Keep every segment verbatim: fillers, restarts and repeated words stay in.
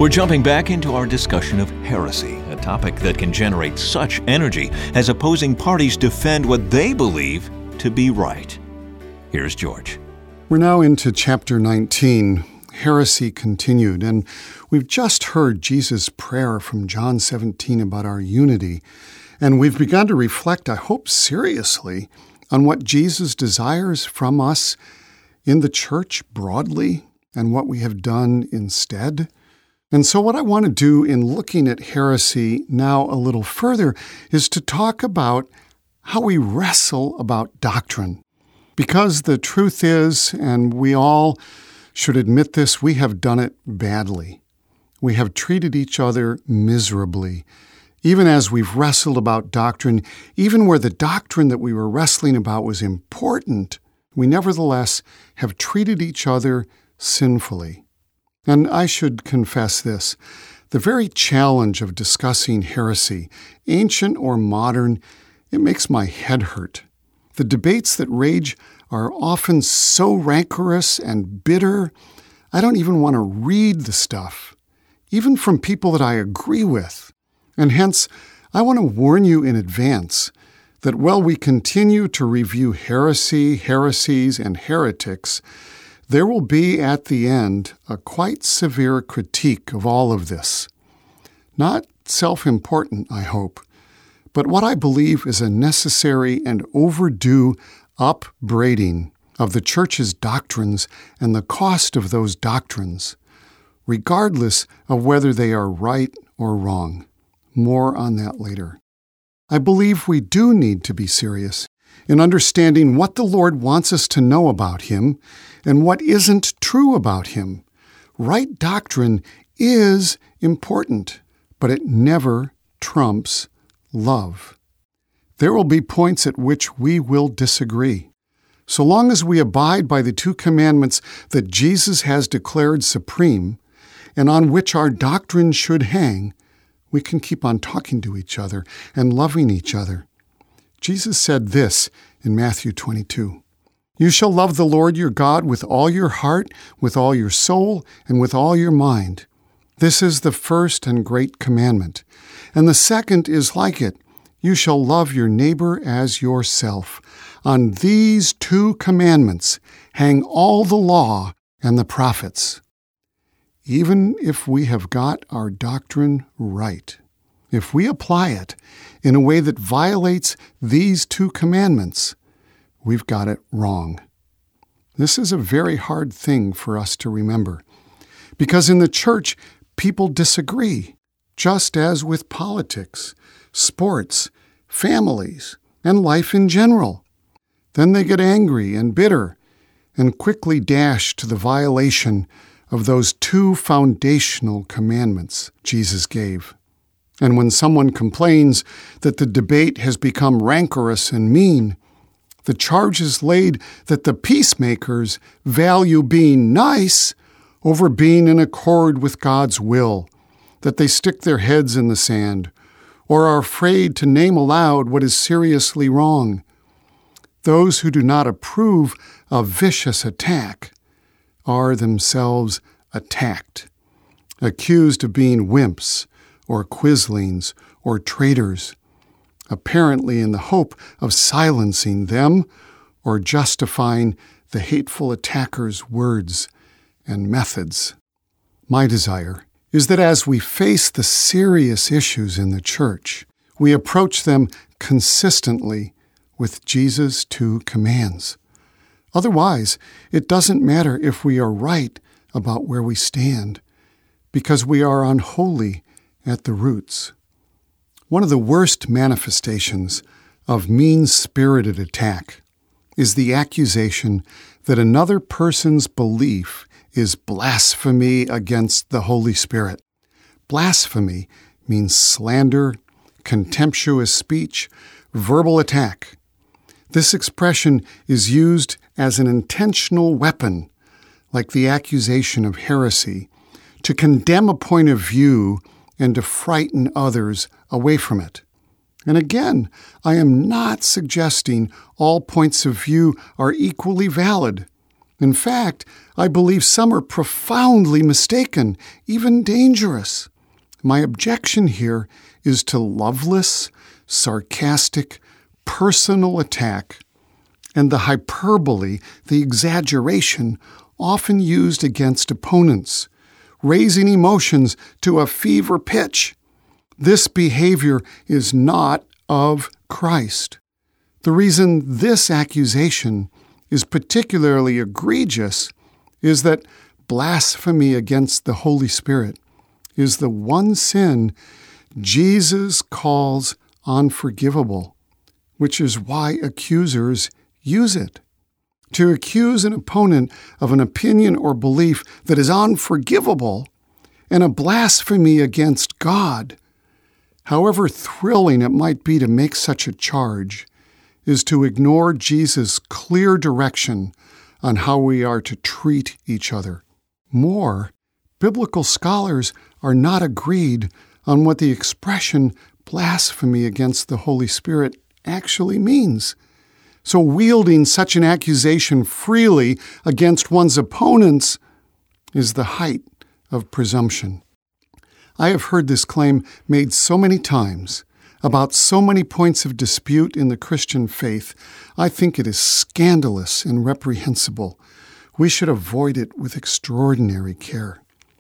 We're jumping back into our discussion of heresy, a topic that can generate such energy as opposing parties defend what they believe to be right. Here's George. We're now into chapter nineteen, Heresy Continued, and we've just heard Jesus' prayer from John seventeen about our unity, and we've begun to reflect, I hope seriously, on what Jesus desires from us in the church broadly and what we have done instead. And so what I want to do in looking at heresy now a little further is to talk about how we wrestle about doctrine. Because the truth is, and we all should admit this, we have done it badly. We have treated each other miserably. Even as we've wrestled about doctrine, even where the doctrine that we were wrestling about was important, we nevertheless have treated each other sinfully. And I should confess this, the very challenge of discussing heresy, ancient or modern, it makes my head hurt. The debates that rage are often so rancorous and bitter, I don't even want to read the stuff, even from people that I agree with. And hence, I want to warn you in advance that while we continue to review heresy, heresies, and heretics, there will be at the end a quite severe critique of all of this. Not self-important, I hope, but what I believe is a necessary and overdue upbraiding of the Church's doctrines and the cost of those doctrines, regardless of whether they are right or wrong. More on that later. I believe we do need to be serious in understanding what the Lord wants us to know about Him and what isn't true about Him. Right doctrine is important, but it never trumps love. There will be points at which we will disagree. So long as we abide by the two commandments that Jesus has declared supreme and on which our doctrine should hang, we can keep on talking to each other and loving each other. Jesus said this in Matthew twenty-two, "You shall love the Lord your God with all your heart, with all your soul, and with all your mind. This is the first and great commandment. And the second is like it. You shall love your neighbor as yourself. On these two commandments hang all the law and the prophets." Even if we have got our doctrine right, if we apply it in a way that violates these two commandments, we've got it wrong. This is a very hard thing for us to remember, because in the church, people disagree, just as with politics, sports, families, and life in general. Then they get angry and bitter and quickly dash to the violation of those two foundational commandments Jesus gave. And when someone complains that the debate has become rancorous and mean, the charge is laid that the peacemakers value being nice over being in accord with God's will, that they stick their heads in the sand, or are afraid to name aloud what is seriously wrong. Those who do not approve of vicious attack are themselves attacked, accused of being wimps or quislings or traitors, apparently in the hope of silencing them or justifying the hateful attacker's words and methods. My desire is that as we face the serious issues in the church, we approach them consistently with Jesus' two commands. Otherwise, it doesn't matter if we are right about where we stand, because we are unholy at the roots. One of the worst manifestations of mean-spirited attack is the accusation that another person's belief is blasphemy against the Holy Spirit. Blasphemy means slander, contemptuous speech, verbal attack. This expression is used as an intentional weapon, like the accusation of heresy, to condemn a point of view and to frighten others away from it. And again, I am not suggesting all points of view are equally valid, In fact, I believe some are profoundly mistaken, even dangerous. My objection here is to loveless, sarcastic, personal attack and the hyperbole, the exaggeration, often used against opponents, raising emotions to a fever pitch. This behavior is not of Christ. The reason this accusation is particularly egregious is that blasphemy against the Holy Spirit is the one sin Jesus calls unforgivable, which is why accusers use it. To accuse an opponent of an opinion or belief that is unforgivable and a blasphemy against God, however thrilling it might be to make such a charge, is to ignore Jesus' clear direction on how we are to treat each other. More, biblical scholars are not agreed on what the expression blasphemy against the Holy Spirit actually means. So wielding such an accusation freely against one's opponents is the height of presumption. I have heard this claim made so many times about so many points of dispute in the Christian faith, I think it is scandalous and reprehensible. We should avoid it with extraordinary care.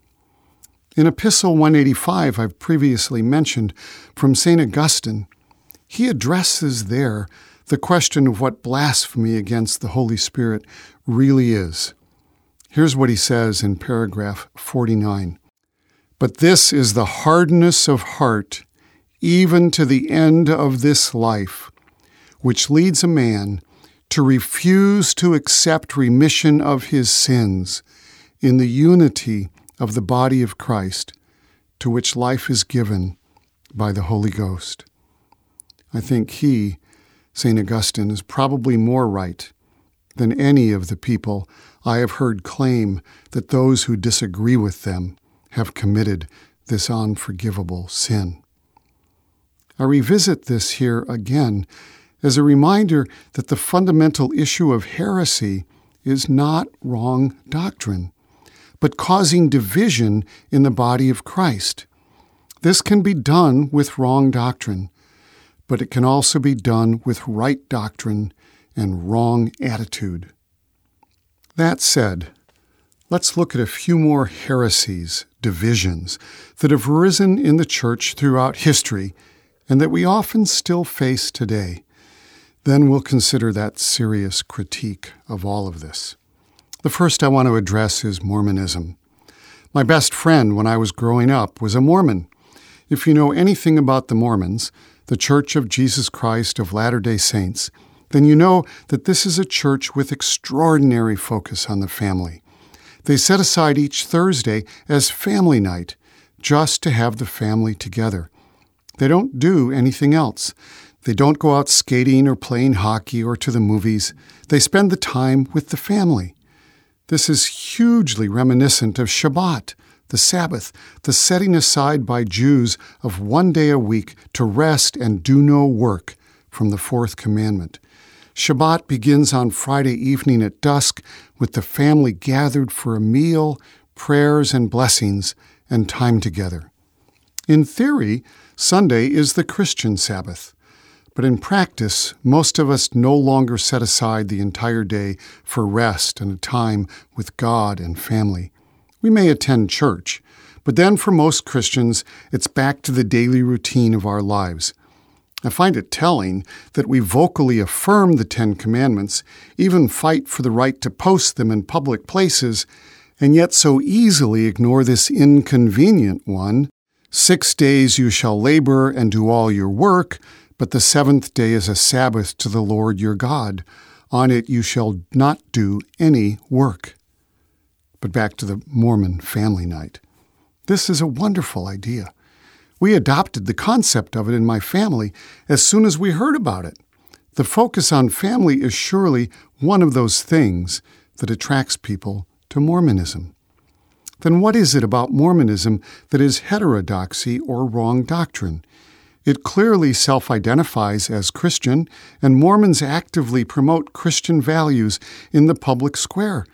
In Epistle one eighty-five, I've previously mentioned, from Saint Augustine, he addresses there the question of what blasphemy against the Holy Spirit really is. Here's what he says in paragraph forty-nine. But this is the hardness of heart, even to the end of this life, which leads a man to refuse to accept remission of his sins in the unity of the body of Christ, to which life is given by the Holy Ghost. I think he, Saint Augustine, is probably more right than any of the people I have heard claim that those who disagree with them have committed this unforgivable sin. I revisit this here again as a reminder that the fundamental issue of heresy is not wrong doctrine, but causing division in the body of Christ. This can be done with wrong doctrine, but it can also be done with right doctrine and wrong attitude. That said, let's look at a few more heresies, divisions, that have arisen in the church throughout history and that we often still face today. Then we'll consider that serious critique of all of this. The first I want to address is Mormonism. My best friend when I was growing up was a Mormon. If you know anything about the Mormons, the Church of Jesus Christ of Latter-day Saints, then you know that this is a church with extraordinary focus on the family. They set aside each Thursday as family night, just to have the family together. They don't do anything else. They don't go out skating or playing hockey or to the movies. They spend the time with the family. This is hugely reminiscent of Shabbat, the Sabbath, the setting aside by Jews of one day a week to rest and do no work from the fourth commandment. Shabbat begins on Friday evening at dusk with the family gathered for a meal, prayers and blessings, and time together. In theory, Sunday is the Christian Sabbath, but in practice, most of us no longer set aside the entire day for rest and a time with God and family. We may attend church, but then for most Christians, it's back to the daily routine of our lives. I find it telling that we vocally affirm the Ten Commandments, even fight for the right to post them in public places, and yet so easily ignore this inconvenient one. Six days you shall labor and do all your work, but the seventh day is a Sabbath to the Lord your God. On it you shall not do any work. But back to the Mormon family night. This is a wonderful idea. We adopted the concept of it in my family as soon as we heard about it. The focus on family is surely one of those things that attracts people to Mormonism. Then what is it about Mormonism that is heterodoxy or wrong doctrine? It clearly self-identifies as Christian, and Mormons actively promote Christian values in the public square.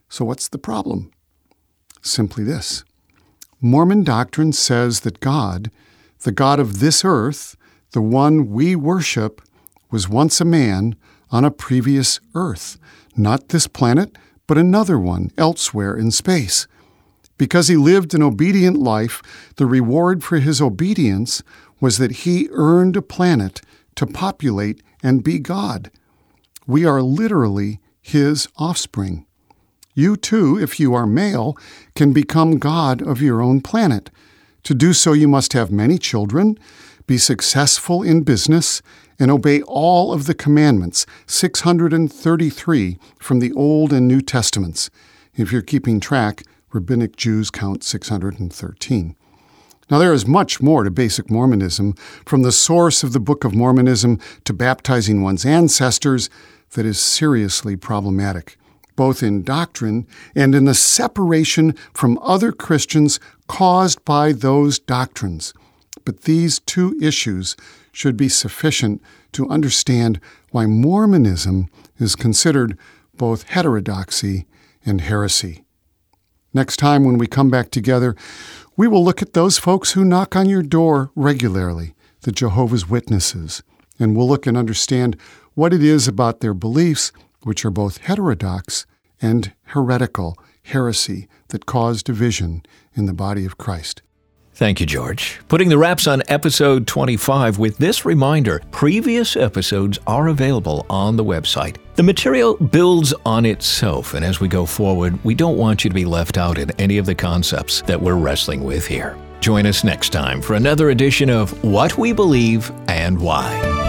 So what's the problem? Simply this. Mormon doctrine says that God, the God of this earth, the one we worship, was once a man on a previous earth, not this planet, but another one elsewhere in space. Because he lived an obedient life, the reward for his obedience was that he earned a planet to populate and be God. We are literally his offspring. You too, if you are male, can become God of your own planet. To do so, you must have many children, be successful in business, and obey all of the commandments, six hundred thirty-three from the Old and New Testaments. If you're keeping track, Rabbinic Jews count six hundred thirteen. Now, there is much more to basic Mormonism, from the source of the Book of Mormonism to baptizing one's ancestors, that is seriously problematic, both in doctrine and in the separation from other Christians caused by those doctrines. But these two issues should be sufficient to understand why Mormonism is considered both heterodoxy and heresy. Next time when we come back together, we will look at those folks who knock on your door regularly, the Jehovah's Witnesses, and we'll look and understand what it is about their beliefs, which are both heterodox and heretical, heresy that cause division in the body of Christ. Thank you, George. Putting the wraps on episode twenty-five with this reminder, previous episodes are available on the website. The material builds on itself, and as we go forward, we don't want you to be left out in any of the concepts that we're wrestling with here. Join us next time for another edition of What We Believe and Why.